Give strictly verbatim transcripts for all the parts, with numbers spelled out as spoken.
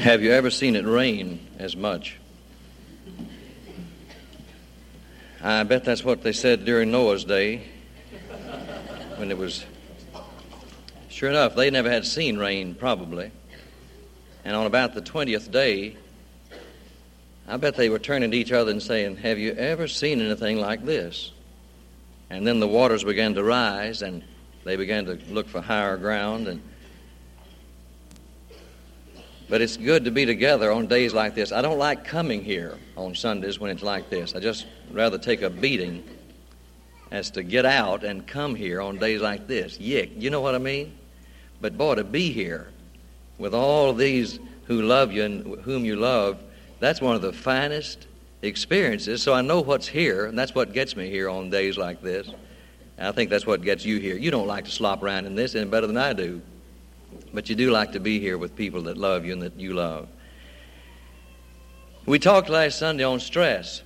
Have you ever seen it rain as much? I bet that's what they said during Noah's day when it was... Sure enough, they never had seen rain, probably. And on about the twentieth day, I bet they were turning to each other and saying, have you ever seen anything like this? And then the waters began to rise, and they began to look for higher ground. And But it's good to be together on days like this. I don't like coming here on Sundays when it's like this. I just rather take a beating as to get out and come here on days like this. Yick, you know what I mean? But boy, to be here with all these who love you and whom you love, that's one of the finest experiences. So I know what's here, and that's what gets me here on days like this. And I think that's what gets you here. You don't like to slop around in this any better than I do. But you do like to be here with people that love you and that you love. We talked last Sunday on stress,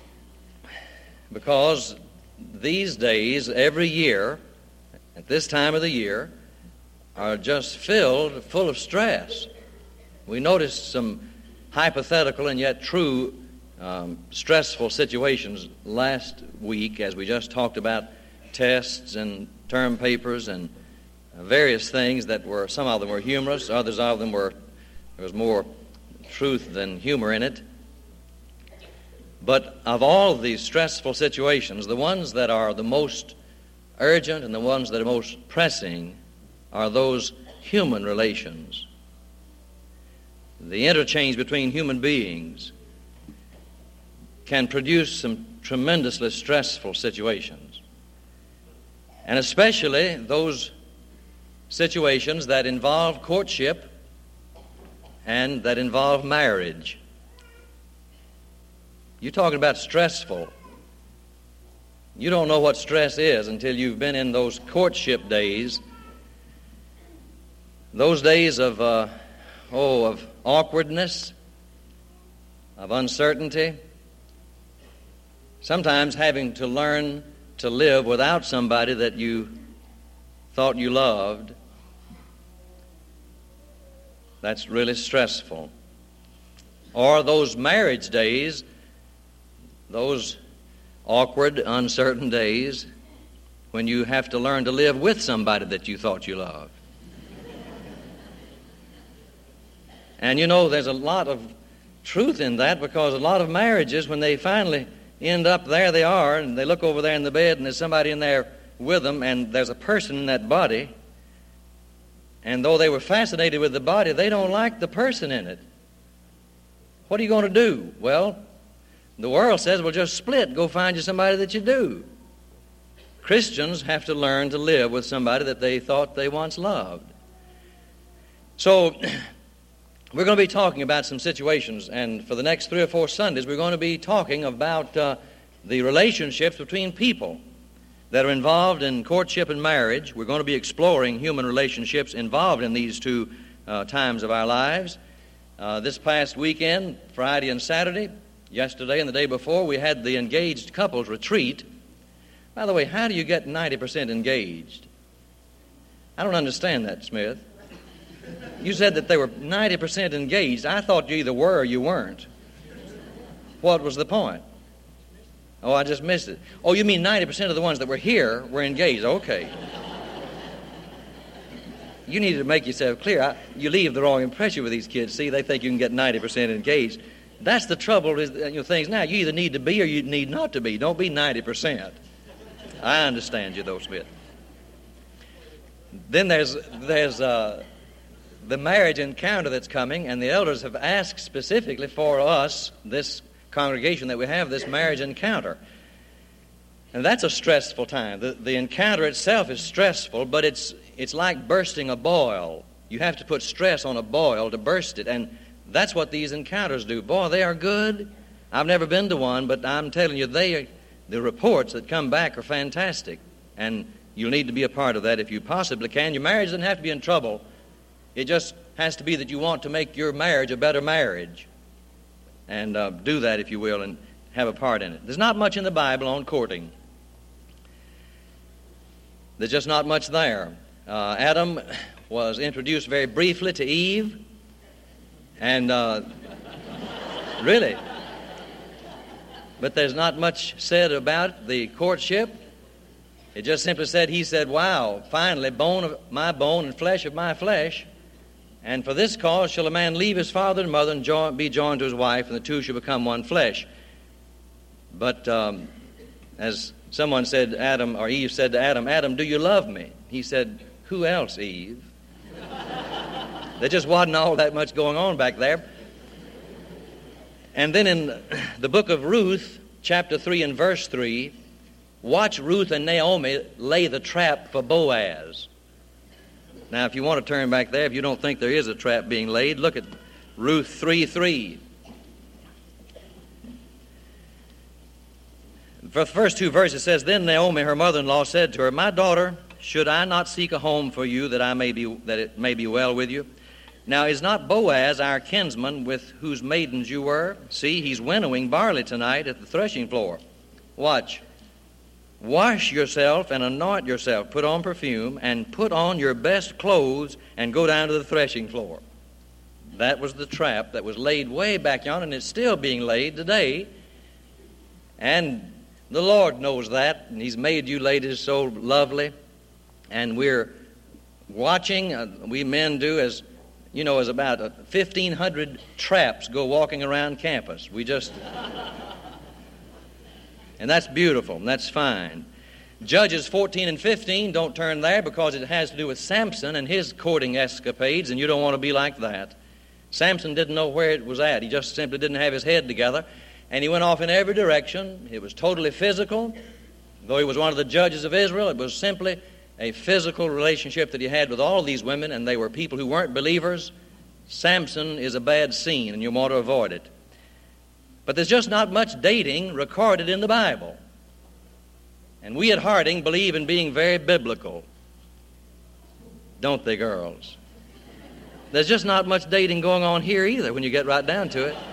because these days, every year, at this time of the year, are just filled full of stress. We noticed some hypothetical and yet true um, stressful situations last week as we just talked about tests and term papers and various things that were, some of them were humorous, others of them were, there was more truth than humor in it. But of all of these stressful situations, the ones that are the most urgent and the ones that are most pressing are those human relations. The interchange between human beings can produce some tremendously stressful situations. And especially those situations that involve courtship and that involve marriage. You're talking about stressful. You don't know what stress is until you've been in those courtship days, those days of, uh, oh, of awkwardness, of uncertainty, sometimes having to learn to live without somebody that you thought you loved. That's really stressful. Or those marriage days, those awkward, uncertain days when you have to learn to live with somebody that you thought you loved. And you know, there's a lot of truth in that, because a lot of marriages, when they finally end up, there they are, and they look over there in the bed, and there's somebody in there with them, and there's a person in that body, and though they were fascinated with the body, they don't like the person in it. What are you going to do? Well, the world says, well, just split. Go find you somebody that you do. Christians have to learn to live with somebody that they thought they once loved. So we're going to be talking about some situations, and for the next three or four Sundays, we're going to be talking about uh, the relationships between people that are involved in courtship and marriage. We're going to be exploring human relationships involved in these two uh, times of our lives. Uh, this past weekend, Friday and Saturday, yesterday and the day before, we had the engaged couples retreat. By the way, how do you get ninety percent engaged? I don't understand that, Smith. You said that they were ninety percent engaged. I thought you either were or you weren't. What was the point? Oh, I just missed it. Oh, you mean ninety percent of the ones that were here were engaged. Okay. You need to make yourself clear. I, you leave the wrong impression with these kids. See, they think you can get ninety percent engaged. That's the trouble with you know, things now. You either need to be or you need not to be. Don't be ninety percent. I understand you, though, Smith. Then there's, there's uh, the marriage encounter that's coming, and the elders have asked specifically for us, this congregation that we have, this marriage encounter. And that's a stressful time. The, the encounter itself is stressful, but it's it's like bursting a boil. You have to put stress on a boil to burst it, and that's what these encounters do. Boy, they are good. I've never been to one, but I'm telling you, they the reports that come back are fantastic, and you'll need to be a part of that if you possibly can. Your marriage doesn't have to be in trouble. It just has to be that you want to make your marriage a better marriage. And uh, do that, if you will, and have a part in it. There's not much in the Bible on courting. There's just not much there. Uh, Adam was introduced very briefly to Eve, And uh, really. But there's not much said about the courtship. It just simply said, he said, wow, finally, bone of my bone and flesh of my flesh. And for this cause shall a man leave his father and mother and join, be joined to his wife, and the two shall become one flesh. But um, as someone said, Adam, or Eve said to Adam, Adam, do you love me? He said, who else, Eve? There just wasn't all that much going on back there. And then in the book of Ruth, chapter three and verse three, watch Ruth and Naomi lay the trap for Boaz. Now, if you want to turn back there, if you don't think there is a trap being laid, look at Ruth three three. For the first two verses, it says, Then Naomi, her mother-in-law, said to her, My daughter, should I not seek a home for you that I may be that it may be well with you? Now, is not Boaz our kinsman with whose maidens you were? See, he's winnowing barley tonight at the threshing floor. Watch. Wash yourself and anoint yourself, put on perfume, and put on your best clothes and go down to the threshing floor. That was the trap that was laid way back yonder, and it's still being laid today. And the Lord knows that, and He's made you ladies so lovely. And we're watching, uh, we men do, as you know, as about uh, fifteen hundred traps go walking around campus. We just... And that's beautiful, and that's fine. Judges fourteen and fifteen, don't turn there because it has to do with Samson and his courting escapades, and you don't want to be like that. Samson didn't know where it was at. He just simply didn't have his head together, and he went off in every direction. It was totally physical. Though he was one of the judges of Israel, it was simply a physical relationship that he had with all these women, and they were people who weren't believers. Samson is a bad scene, and you want to avoid it. But there's just not much dating recorded in the Bible. And we at Harding believe in being very biblical. Don't they, girls? There's just not much dating going on here either when you get right down to it.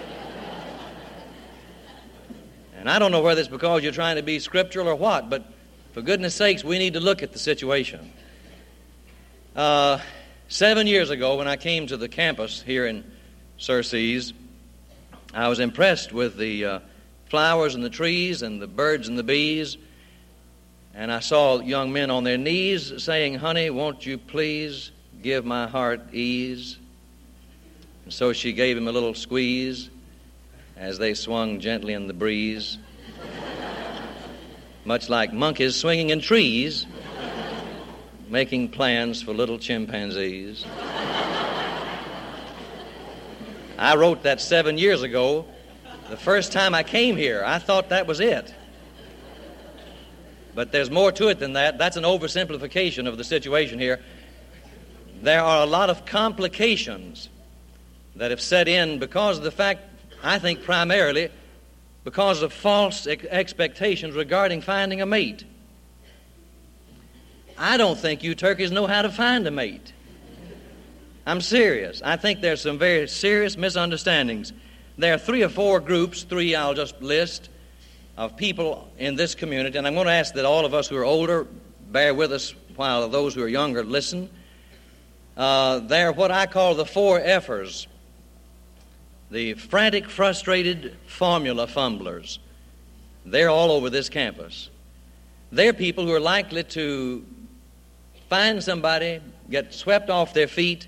And I don't know whether it's because you're trying to be scriptural or what, but for goodness sakes, we need to look at the situation. Uh, seven years ago, when I came to the campus here in Surcease, I was impressed with the uh, flowers and the trees and the birds and the bees. And I saw young men on their knees saying, Honey, won't you please give my heart ease? And so she gave him a little squeeze as they swung gently in the breeze. Much like monkeys swinging in trees, making plans for little chimpanzees. I wrote that seven years ago. The first time I came here, I thought that was it. But there's more to it than that. That's an oversimplification of the situation here. There are a lot of complications that have set in because of the fact, I think primarily, because of false ex- expectations regarding finding a mate. I don't think you turkeys know how to find a mate. I'm serious. I think there's some very serious misunderstandings. There are three or four groups, three I'll just list, of people in this community, and I'm going to ask that all of us who are older bear with us while those who are younger listen. Uh, they're what I call the four F'ers, the frantic, frustrated formula fumblers. They're all over this campus. They're people who are likely to find somebody, get swept off their feet,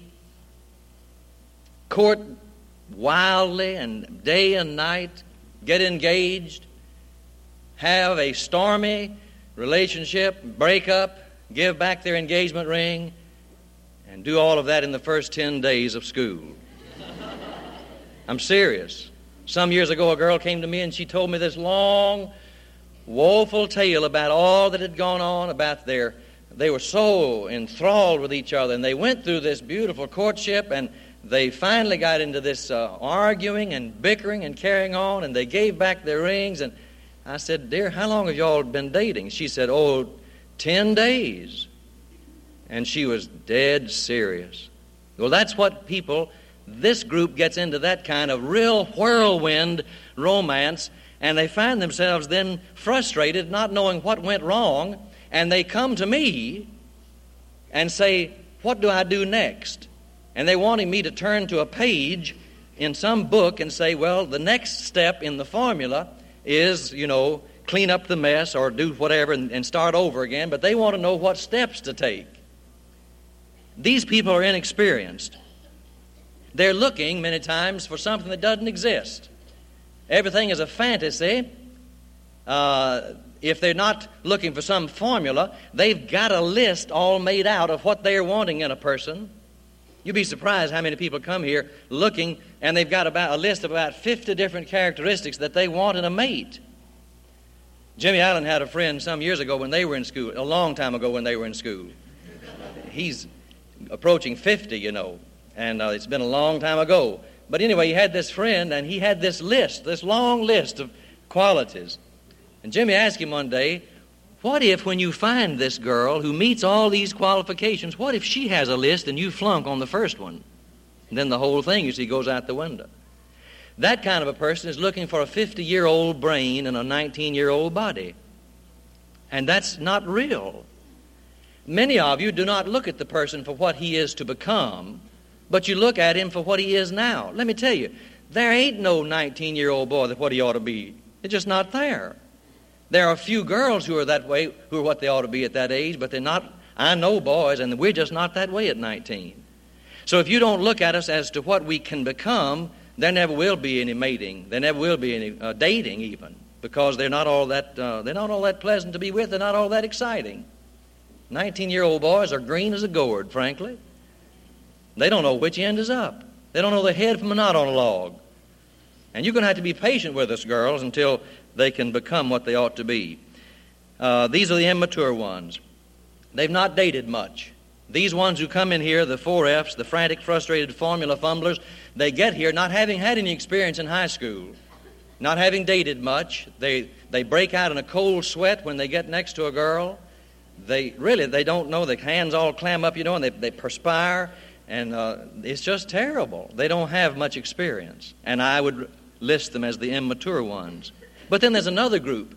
court wildly and day and night, get engaged, have a stormy relationship, break up, give back their engagement ring, and do all of that in the first ten days of school. I'm serious. Some years ago, a girl came to me and she told me this long, woeful tale about all that had gone on, about their, they were so enthralled with each other, and they went through this beautiful courtship, and they finally got into this uh, arguing and bickering and carrying on, and they gave back their rings. And I said, Dear, how long have y'all been dating? She said, oh, ten days. And she was dead serious. Well, that's what people, this group gets into that kind of real whirlwind romance, and they find themselves then frustrated, not knowing what went wrong, and they come to me and say, what do I do next? And they wanted me to turn to a page in some book and say, well, the next step in the formula is, you know, clean up the mess or do whatever and, and start over again, but they want to know what steps to take. These people are inexperienced. They're looking many times for something that doesn't exist. Everything is a fantasy. Uh, if they're not looking for some formula, they've got a list all made out of what they're wanting in a person. You'd be surprised how many people come here looking, and they've got about a list of about fifty different characteristics that they want in a mate. Jimmy Allen had a friend some years ago when they were in school, a long time ago when they were in school. He's approaching fifty, you know, and uh, it's been a long time ago. But anyway, he had this friend, and he had this list, this long list of qualities. And Jimmy asked him one day, what if when you find this girl who meets all these qualifications, what if she has a list and you flunk on the first one? And then the whole thing, you see, goes out the window. That kind of a person is looking for a fifty-year-old brain and a nineteen-year-old body. And that's not real. Many of you do not look at the person for what he is to become, but you look at him for what he is now. Let me tell you, there ain't no nineteen-year-old boy that what he ought to be. It's just not there. There are a few girls who are that way, who are what they ought to be at that age, but they're not. I know boys, and we're just not that way at nineteen. So if you don't look at us as to what we can become, there never will be any mating. There never will be any uh, dating even, because they're not all that uh, they're not all that pleasant to be with. They're not all that exciting. nineteen-year-old boys are green as a gourd, frankly. They don't know which end is up. They don't know the head from a knot on a log. And you're going to have to be patient with us, girls, until they can become what they ought to be. Uh, these are the immature ones. They've not dated much. These ones who come in here, the four F's, the frantic, frustrated formula fumblers, they get here not having had any experience in high school, not having dated much. They, they break out in a cold sweat when they get next to a girl. They really, they don't know. Their hands all clam up, you know, and they, they perspire. And uh, it's just terrible. They don't have much experience. And I would list them as the immature ones. But then there's another group.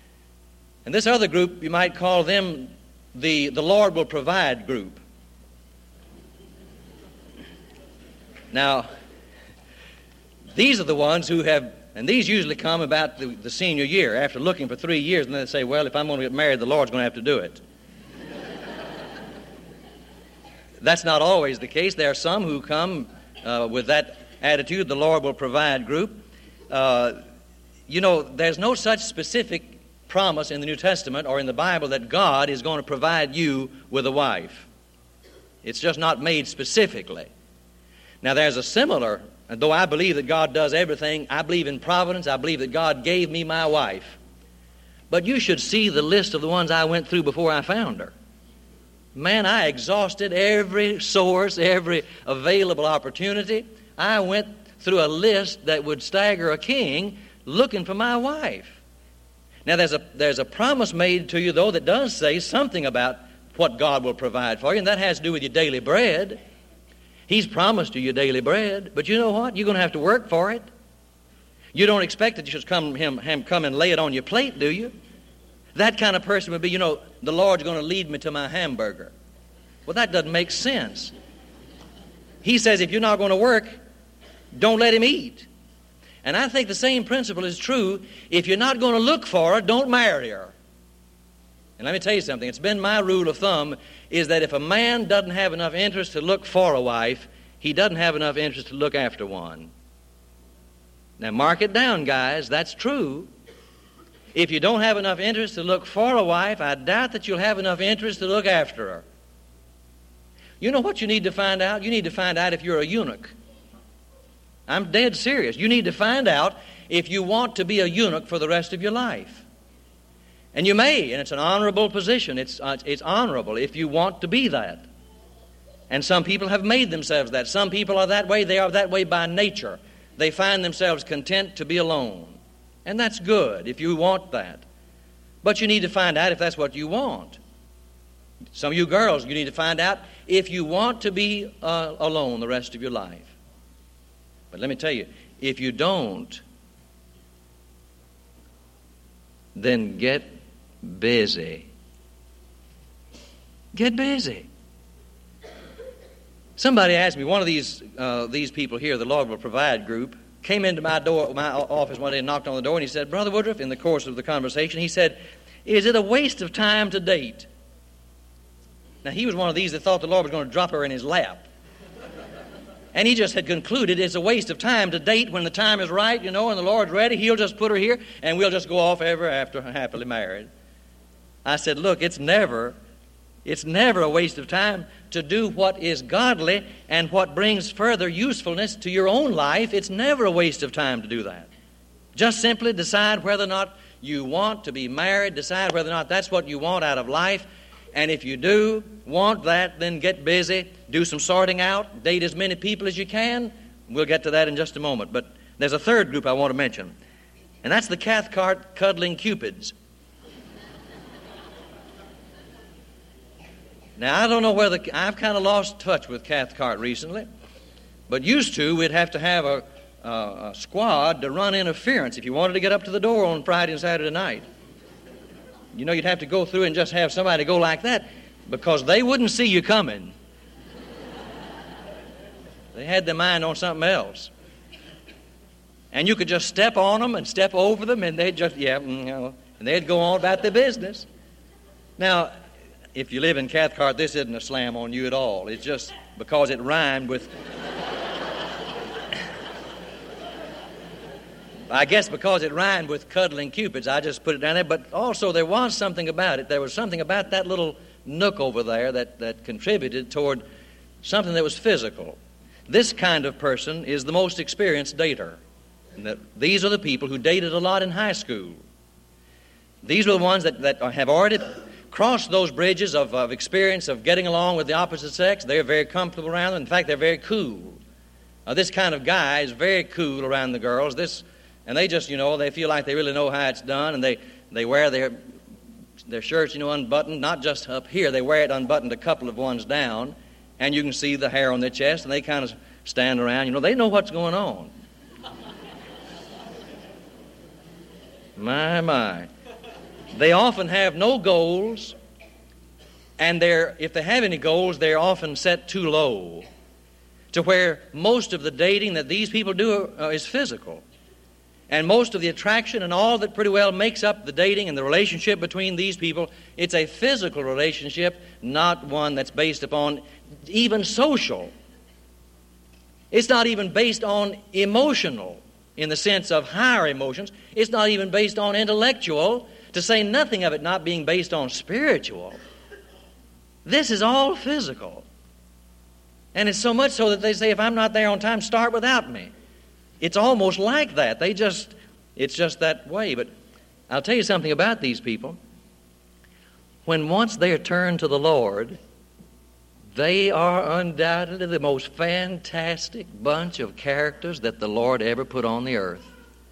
And this other group, you might call them the, the Lord will provide group. Now, these are the ones who have, and these usually come about the, the senior year, after looking for three years, and then they say, well, if I'm going to get married, the Lord's going to have to do it. That's not always the case. There are some who come uh, with that attitude, the Lord will provide group. Uh, you know, there's no such specific promise in the New Testament or in the Bible that God is going to provide you with a wife. It's just not made specifically. Now, there's a similar, and though I believe that God does everything, I believe in providence, I believe that God gave me my wife. But you should see the list of the ones I went through before I found her. Man, I exhausted every source, every available opportunity. I went through a list that would stagger a king looking for my wife. Now, there's a, there's a promise made to you, though, that does say something about what God will provide for you, and that has to do with your daily bread. He's promised you your daily bread, but you know what? You're going to have to work for it. You don't expect that you should come, him, him come and lay it on your plate, do you? That kind of person would be, you know, the Lord's going to lead me to my hamburger. Well, that doesn't make sense. He says if you're not going to work, don't let him eat. And I think the same principle is true. If you're not going to look for her, don't marry her. And let me tell you something. It's been my rule of thumb is that if a man doesn't have enough interest to look for a wife, he doesn't have enough interest to look after one. Now, mark it down, guys. That's true. If you don't have enough interest to look for a wife, I doubt that you'll have enough interest to look after her. You know what you need to find out? You need to find out if you're a eunuch. I'm dead serious. You need to find out if you want to be a eunuch for the rest of your life. And you may, and it's an honorable position. It's, uh, it's honorable if you want to be that. And some people have made themselves that. Some people are that way. They are that way by nature. They find themselves content to be alone. And that's good if you want that. But you need to find out if that's what you want. Some of you girls, you need to find out if you want to be uh, alone the rest of your life. But let me tell you, if you don't, then get busy. Get busy. Somebody asked me, one of these uh, these people here, the Lord Will Provide group, came into my door, my office one day and knocked on the door, and he said, Brother Woodruff, in the course of the conversation, he said, is it a waste of time to date? Now, he was one of these that thought the Lord was going to drop her in his lap. And he just had concluded it's a waste of time to date. When the time is right, you know, and the Lord's ready, He'll just put her here, and we'll just go off ever after happily married. I said, look, it's never, it's never a waste of time to do what is godly and what brings further usefulness to your own life. It's never a waste of time to do that. Just simply decide whether or not you want to be married, decide whether or not that's what you want out of life. And if you do want that, then get busy, do some sorting out, date as many people as you can. We'll get to that in just a moment. But there's a third group I want to mention, and that's the Cathcart cuddling Cupids. Now, I don't know whether, I've kind of lost touch with Cathcart recently, but used to, we'd have to have a, a, a squad to run interference if you wanted to get up to the door on Friday and Saturday night. You know, you'd have to go through and just have somebody go like that because they wouldn't see you coming. They had their mind on something else. And you could just step on them and step over them, and they'd just, yeah, you know, and they'd go on about their business. Now, if you live in Cathcart, this isn't a slam on you at all. It's just because it rhymed with... I guess because it rhymed with cuddling Cupids, I just put it down there. But also there was something about it. There was something about that little nook over there that, that contributed toward something that was physical. This kind of person is the most experienced dater. And that these are the people who dated a lot in high school. These are the ones that, that have already crossed those bridges of, of experience of getting along with the opposite sex. They're very comfortable around them. In fact, they're very cool. Now, this kind of guy is very cool around the girls. This... And they just, you know, they feel like they really know how it's done, and they, they wear their their shirts, you know, unbuttoned, not just up here. They wear it unbuttoned a couple of ones down, and you can see the hair on their chest, and they kind of stand around. You know, they know what's going on. My, my. They often have no goals, and they're, if they have any goals, they're often set too low, to where most of the dating that these people do uh, is physical. And most of the attraction and all that pretty well makes up the dating and the relationship between these people, it's a physical relationship, not one that's based upon even social. It's not even based on emotional in the sense of higher emotions. It's not even based on intellectual, to say nothing of it not being based on spiritual. This is all physical. And it's so much so that they say, if I'm not there on time, start without me. It's almost like that. They just, it's just that way. But I'll tell you something about these people. When once they are turned to the Lord, they are undoubtedly the most fantastic bunch of characters that the Lord ever put on the earth.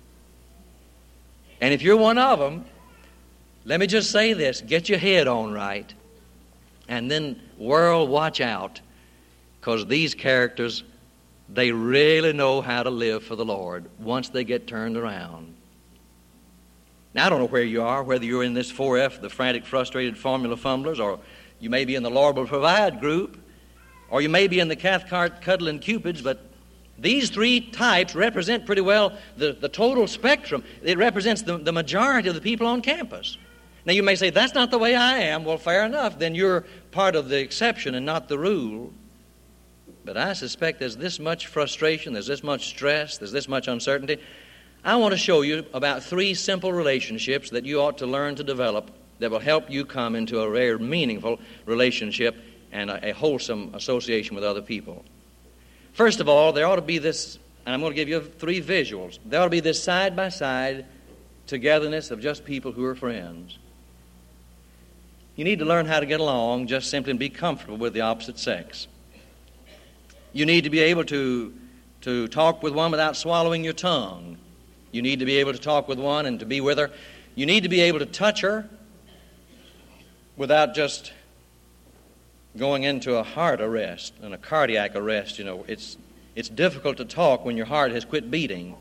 And if you're one of them, let me just say this, get your head on right. And then, world, watch out, because these characters, they really know how to live for the Lord once they get turned around. Now, I don't know where you are, whether you're in this four F, the frantic, frustrated formula fumblers, or you may be in the Lord Will Provide group, or you may be in the Cathcart cuddling Cupids, but these three types represent pretty well the, the total spectrum. It represents the, the majority of the people on campus. Now, you may say, that's not the way I am. Well, fair enough. Then you're part of the exception and not the rule. But I suspect there's this much frustration, there's this much stress, there's this much uncertainty. I want to show you about three simple relationships that you ought to learn to develop that will help you come into a very meaningful relationship and a, a wholesome association with other people. First of all, there ought to be this, and I'm going to give you three visuals. There ought to be this side-by-side togetherness of just people who are friends. You need to learn how to get along just simply and be comfortable with the opposite sex. You need to be able to, to talk with one without swallowing your tongue. You need to be able to talk with one and to be with her. You need to be able to touch her without just going into a heart arrest and a cardiac arrest. You know, it's, it's difficult to talk when your heart has quit beating.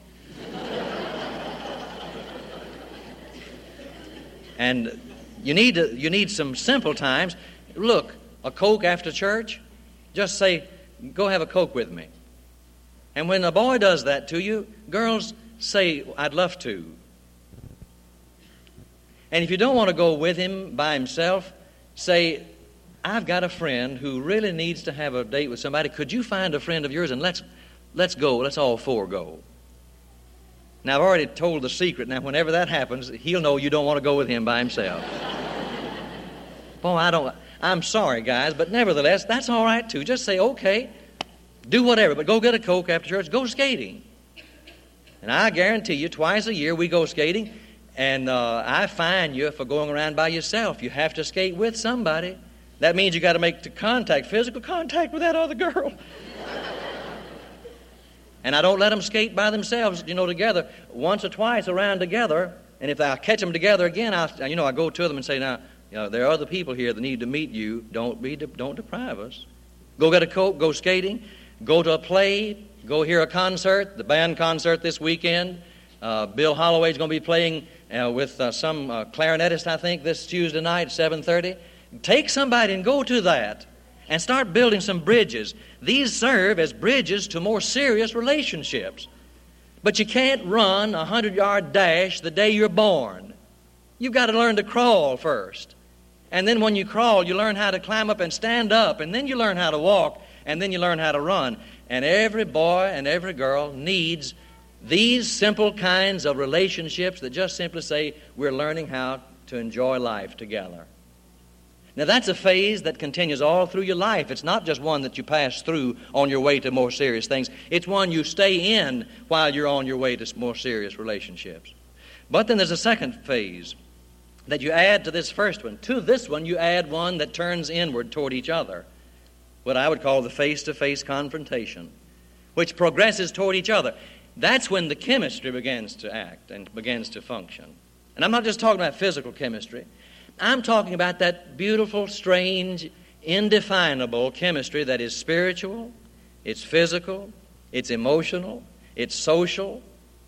And you need to, you need some simple times. Look, a Coke after church, just say, go have a Coke with me. And when a boy does that to you, girls say, I'd love to. And if you don't want to go with him by himself, say, I've got a friend who really needs to have a date with somebody. Could you find a friend of yours and let's let's go. Let's all four go. Now, I've already told the secret. Now, whenever that happens, he'll know you don't want to go with him by himself. Boy, I don't, I'm sorry, guys, but nevertheless, that's all right, too. Just say, okay, do whatever, but go get a Coke after church. Go skating. And I guarantee you, twice a year we go skating, and uh, I fine you for going around by yourself. You have to skate with somebody. That means you got to make the contact, physical contact with that other girl. And I don't let them skate by themselves, you know, together. Once or twice around together, and if I catch them together again, I, you know, I go to them and say, now, you know, there are other people here that need to meet you. Don't be, don't deprive us. Go get a Coke, go skating, go to a play, go hear a concert, the band concert this weekend. Uh, Bill Holloway's going to be playing uh, with uh, some uh, clarinetist, I think, this Tuesday night at seven thirty. Take somebody and go to that and start building some bridges. These serve as bridges to more serious relationships. But you can't run a hundred-yard dash the day you're born. You've got to learn to crawl first. And then when you crawl, you learn how to climb up and stand up. And then you learn how to walk. And then you learn how to run. And every boy and every girl needs these simple kinds of relationships that just simply say we're learning how to enjoy life together. Now, that's a phase that continues all through your life. It's not just one that you pass through on your way to more serious things. It's one you stay in while you're on your way to more serious relationships. But then there's a second phase that you add to this first one. To this one, you add one that turns inward toward each other, what I would call the face-to-face confrontation, which progresses toward each other. That's when the chemistry begins to act and begins to function. And I'm not just talking about physical chemistry. I'm talking about that beautiful, strange, indefinable chemistry that is spiritual, it's physical, it's emotional, it's social,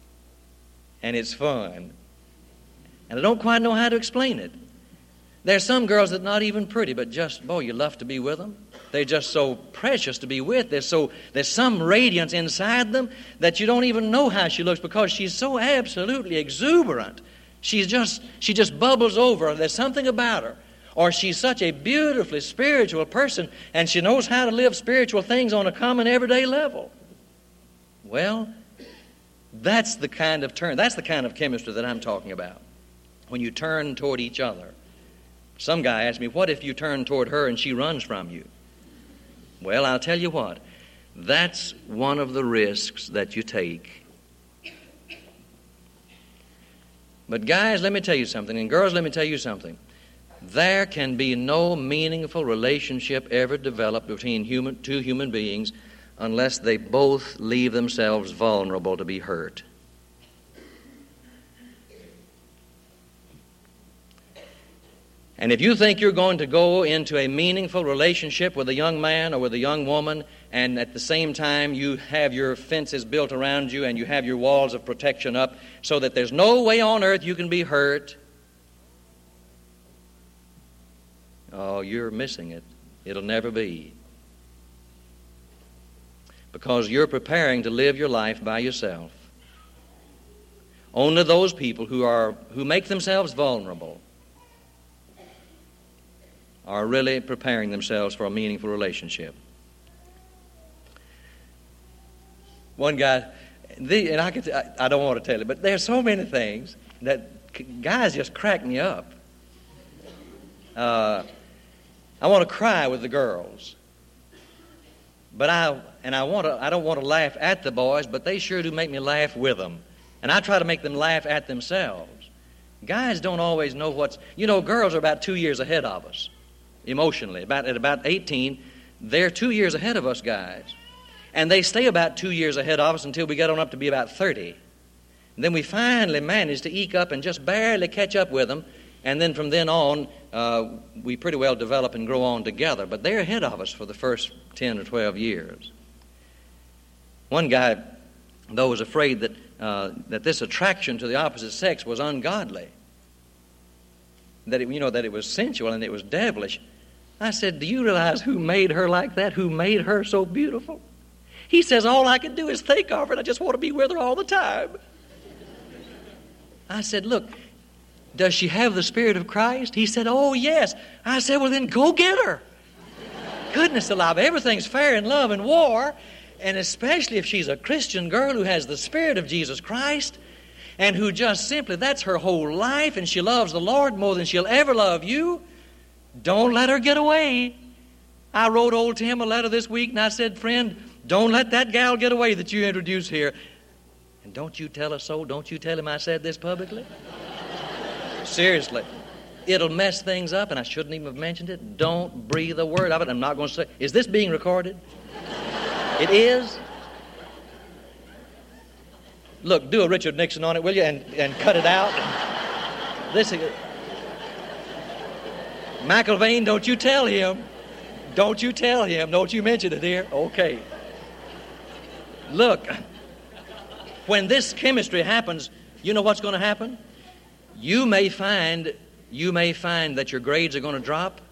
and it's fun. And I don't quite know how to explain it. There's some girls that are not even pretty, but just, boy, you love to be with them. They're just so precious to be with. There's, so, there's some radiance inside them that you don't even know how she looks because she's so absolutely exuberant. She's just, she just bubbles over. There's something about her. Or she's such a beautifully spiritual person, and she knows how to live spiritual things on a common everyday level. Well, that's the kind of turn, that's the kind of chemistry that I'm talking about. When you turn toward each other. Some guy asked me, what if you turn toward her and she runs from you? Well, I'll tell you what. That's one of the risks that you take. But guys, let me tell you something, and girls, let me tell you something. There can be no meaningful relationship ever developed between human, two human beings unless they both leave themselves vulnerable to be hurt. And if you think you're going to go into a meaningful relationship with a young man or with a young woman, and at the same time you have your fences built around you and you have your walls of protection up so that there's no way on earth you can be hurt, oh, you're missing it. It'll never be. Because you're preparing to live your life by yourself. Only those people who are who make themselves vulnerable are really preparing themselves for a meaningful relationship. One guy, the, and I, could, I, I don't want to tell you, but there's so many things that guys just crack me up. Uh, I want to cry with the girls, but I and I want to. I don't want to laugh at the boys, but they sure do make me laugh with them, and I try to make them laugh at themselves. Guys don't always know what's. You know, girls are about two years ahead of us. Emotionally, about at about eighteen, they're two years ahead of us guys. And they stay about two years ahead of us until we get on up to be about thirty. And then we finally manage to eke up and just barely catch up with them. And then from then on, uh, we pretty well develop and grow on together. But they're ahead of us for the first ten or twelve years. One guy, though, was afraid that, uh, that this attraction to the opposite sex was ungodly. That it, you know, that it was sensual and it was devilish. I said, do you realize who made her like that? Who made her so beautiful? He says, all I can do is think of her, and I just want to be with her all the time. I said, look, does she have the Spirit of Christ? He said, oh, yes. I said, well, then go get her. Goodness alive, everything's fair in love and war, and especially if she's a Christian girl who has the Spirit of Jesus Christ and who just simply, that's her whole life, and she loves the Lord more than she'll ever love you. Don't let her get away. I wrote old Tim a letter this week, and I said, friend, don't let that gal get away that you introduced here. And don't you tell her so. Don't you tell him I said this publicly. Seriously. It'll mess things up, and I shouldn't even have mentioned it. Don't breathe a word of it. I'm not going to say. Is this being recorded? It is? Look, do a Richard Nixon on it, will you, and, and cut it out. This is... McIlvaine, don't you tell him. Don't you tell him. Don't you mention it here. Okay. Look, when this chemistry happens, you know what's going to happen? You may find, you may find that your grades are going to drop.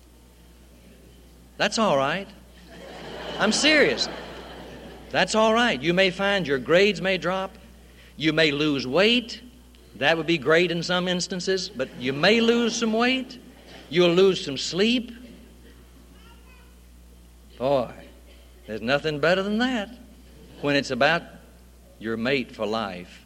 That's all right. I'm serious. That's all right. You may find your grades may drop. You may lose weight. That would be great in some instances, but you may lose some weight. You'll lose some sleep. Boy, there's nothing better than that when it's about your mate for life.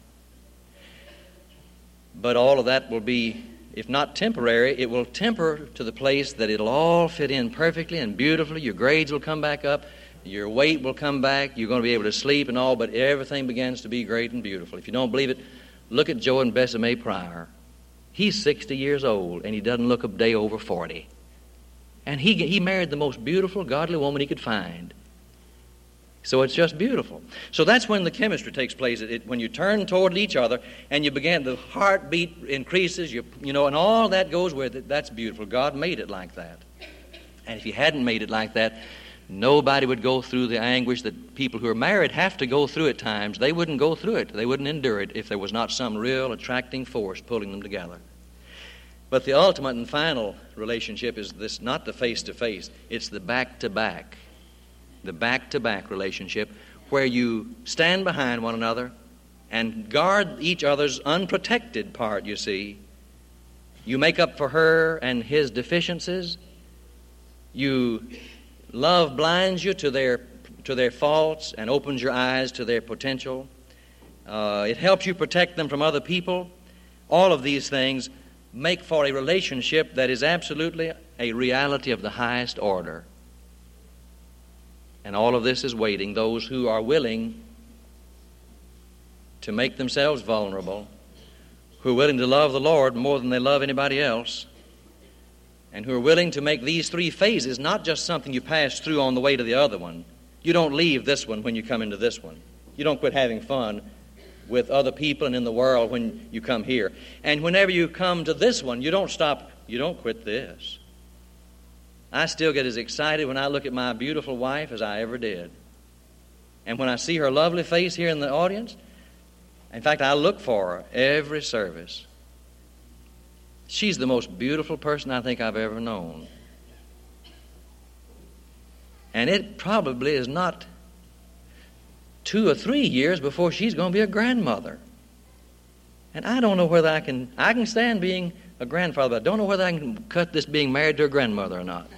But all of that will be, if not temporary, it will temper to the place that it'll all fit in perfectly and beautifully. Your grades will come back up. Your weight will come back. You're going to be able to sleep and all, but everything begins to be great and beautiful. If you don't believe it, look at Joe and Bessie Mae Pryor. He's sixty years old, and he doesn't look a day over forty. And he, he married the most beautiful, godly woman he could find. So it's just beautiful. So that's when the chemistry takes place. It, it, when you turn toward each other and you begin, the heartbeat increases, you, you know, and all that goes with it. That's beautiful. God made it like that. And if He hadn't made it like that, nobody would go through the anguish that people who are married have to go through at times. They wouldn't go through it. They wouldn't endure it if there was not some real attracting force pulling them together. But the ultimate and final relationship is this, not the face-to-face. It's the back-to-back. The back-to-back relationship where you stand behind one another and guard each other's unprotected part, you see. You make up for her and his deficiencies. You... Love blinds you to their to their faults and opens your eyes to their potential. Uh, it helps you protect them from other people. All of these things make for a relationship that is absolutely a reality of the highest order. And all of this is waiting those who are willing to make themselves vulnerable, who are willing to love the Lord more than they love anybody else, and who are willing to make these three phases not just something you pass through on the way to the other one. You don't leave this one when you come into this one. You don't quit having fun with other people and in the world when you come here. And whenever you come to this one, you don't stop, you don't quit this. I still get as excited when I look at my beautiful wife as I ever did. And when I see her lovely face here in the audience, in fact, I look for her every service. She's the most beautiful person I think I've ever known. And it probably is not two or three years before she's going to be a grandmother. And I don't know whether I can, I can stand being a grandfather, but I don't know whether I can cut this being married to a grandmother or not.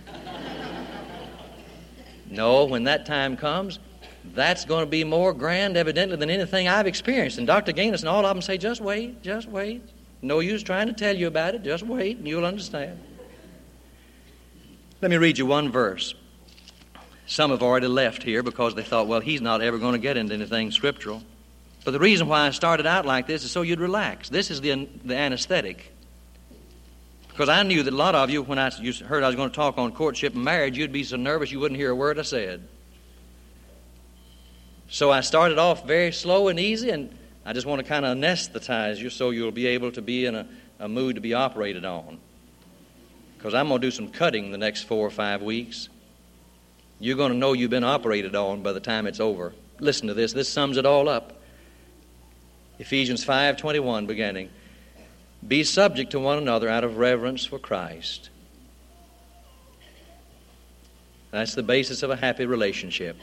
No, when that time comes, that's going to be more grand, evidently, than anything I've experienced. And Doctor Gaines and all of them say, just wait, just wait. No use trying to tell you about it. Just wait and you'll understand. Let me read you one verse. Some have already left here because they thought, well, he's not ever going to get into anything scriptural. But the reason why I started out like this is so you'd relax. This is the, the anesthetic. Because I knew that a lot of you, when I you heard I was going to talk on courtship and marriage, you'd be so nervous you wouldn't hear a word I said. So I started off very slow and easy, and I just want to kind of anesthetize you so you'll be able to be in a, a mood to be operated on. Because I'm going to do some cutting the next four or five weeks. You're going to know you've been operated on by the time it's over. Listen to this. This sums it all up. Ephesians five twenty-one beginning. Be subject to one another out of reverence for Christ. That's the basis of a happy relationship.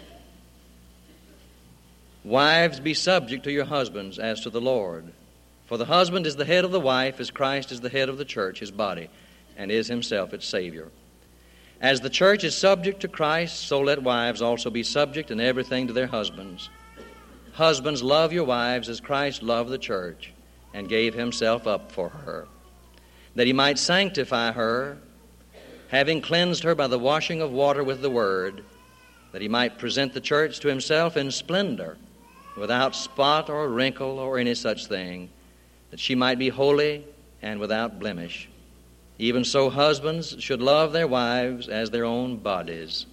Wives, be subject to your husbands as to the Lord. For the husband is the head of the wife, as Christ is the head of the church, his body, and is himself its Savior. As the church is subject to Christ, so let wives also be subject in everything to their husbands. Husbands, love your wives as Christ loved the church and gave himself up for her, that he might sanctify her, having cleansed her by the washing of water with the word, that he might present the church to himself in splendor, without spot or wrinkle or any such thing, that she might be holy and without blemish. Even so, husbands should love their wives as their own bodies.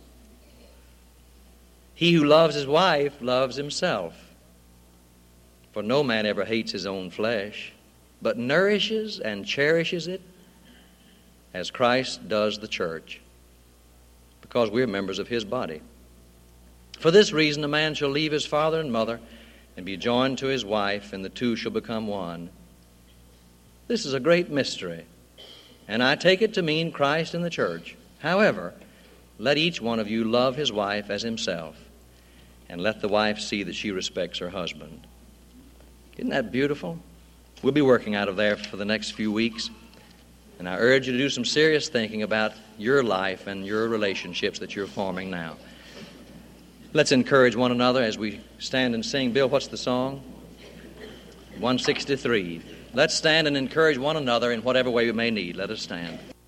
He who loves his wife loves himself. For no man ever hates his own flesh, but nourishes and cherishes it as Christ does the church, because we're members of his body. For this reason, a man shall leave his father and mother and be joined to his wife, and the two shall become one. This is a great mystery, and I take it to mean Christ and the church. However, let each one of you love his wife as himself, and let the wife see that she respects her husband. Isn't that beautiful? We'll be working out of there for the next few weeks, and I urge you to do some serious thinking about your life and your relationships that you're forming now. Let's encourage one another as we stand and sing. Bill, what's the song? one sixty-three. Let's stand and encourage one another in whatever way we may need. Let us stand.